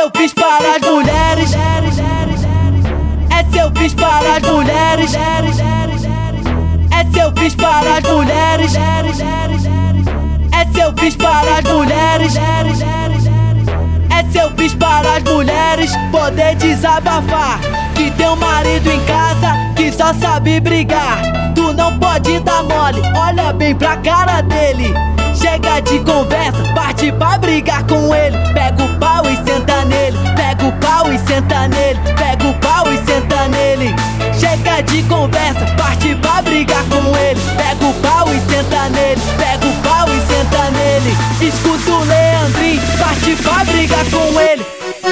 eu fiz para as mulheres. Essa eu fiz para as mulheres. Essa eu fiz para as mulheres. Essa eu fiz para as mulheres. Essa eu fiz para as mulheres poder desabafar. Que tem um marido em casa que só sabe brigar. Tu não pode dar mole, olha bem pra cara dele. Chega de conversa, parte pra brigar com ele. Pega o pau e senta nele. Pega o pau e senta nele. Pega o pau e senta nele. Chega de conversa, parte pra brigar com ele. Pega o pau e senta nele. Pega o pau e senta nele. Escuta o Leandrinho, parte pra brigar com ele.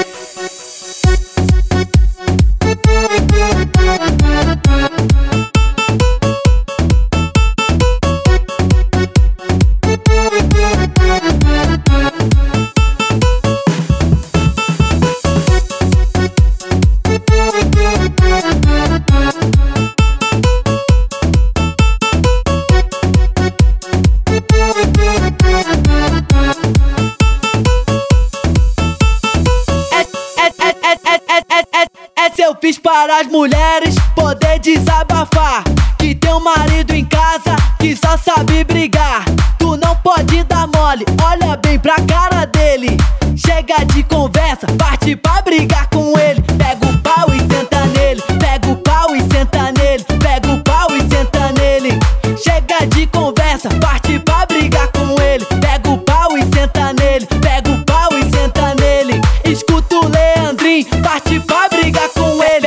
Essa eu fiz para as mulheres poder desabafar. Que tem um marido em casa que só sabe brigar. Tu não pode dar mole, olha bem pra cara dele. Chega de conversa, parte pra brigar com ele. Pega o pau e senta nele. Pega o pau e senta nele. Pega o pau e senta nele. Chega de conversa, parte pra brigar com ele. Pega o pau e senta nele. Pega o pau e senta nele. Escuta o Leandrinho, parte pra brigar com ele.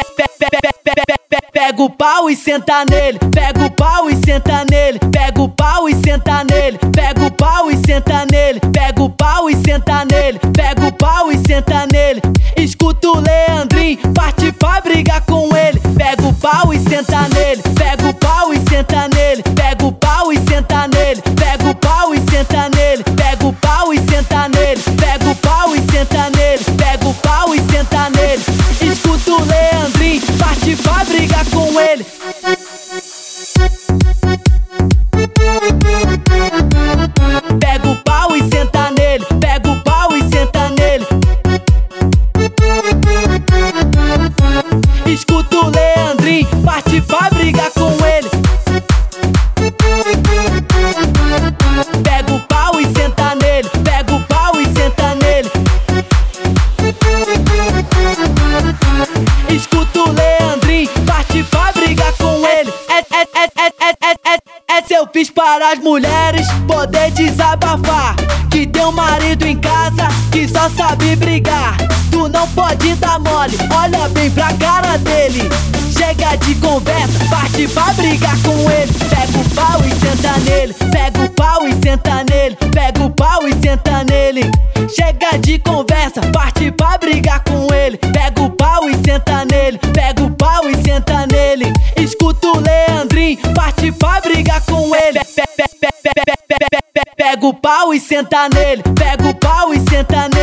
Pega o pau e senta nele. Pega o pau e senta nele. Pega o pau e senta nele. Pega o pau e senta nele. Pega o pau e senta nele. Pega o pau e senta nele. Escuta o Leandrinho, parte pra brigar com ele. Pega o pau e senta nele. Pega o pau e senta nele. Pega o pau e senta nele. Pega o pau e senta nele. Pega o pau e senta nele. Pega o pau e senta nele. Pega o pau e senta nele. Escuta o Leandrinho, parte pra brigar com ele. Pega o pau e senta nele. Pega o pau e senta nele. Escuta o Leandrinho, parte pra brigar com ele. Pega o pau e senta nele. Pega o pau e senta nele. Escuta o Leandrinho, parte pra brigar com ele. Essa eu fiz para as mulheres poder desabafar. Que tem um marido em casa que só sabe brigar. Tu não pode dar mole, olha bem pra cara dele. Chega de conversa, parte pra brigar com ele. Pega o pau e senta nele. Pega o pau e senta nele. Pega o pau e senta nele. Chega de conversa, parte pra brigar com ele. Pega o pau e senta nele. Pega o pau e senta nele. Escuta o Leandrinho, parte pra brigar com ele. Pega o pau e senta nele. Pega o pau e senta nele.